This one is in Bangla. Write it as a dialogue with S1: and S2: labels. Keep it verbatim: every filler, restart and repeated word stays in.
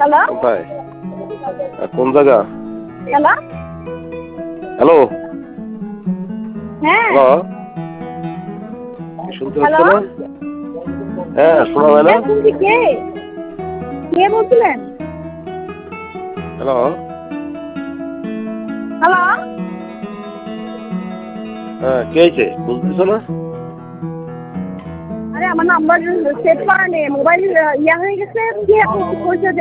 S1: হ্যালো
S2: কোথায়? আ কোন জায়গা?
S1: Hello
S2: hello?
S1: হ্যাঁ
S2: হ্যালো? কি শুনতে
S1: হ্যালো
S2: হচ্ছে না? হ্যাঁ, শোনা যায় না?
S1: হ্যাঁ শুনছি। কে কে বলছিলেন?
S2: হ্যালো?
S1: হ্যালো
S2: হ্যাঁ, কে আইছে? বুঝতেছো না?
S1: আরে আমার নাম্বার সেভ করা নেই, মোবাইল ইয়া হয়ে গেছে। কে পরিচয়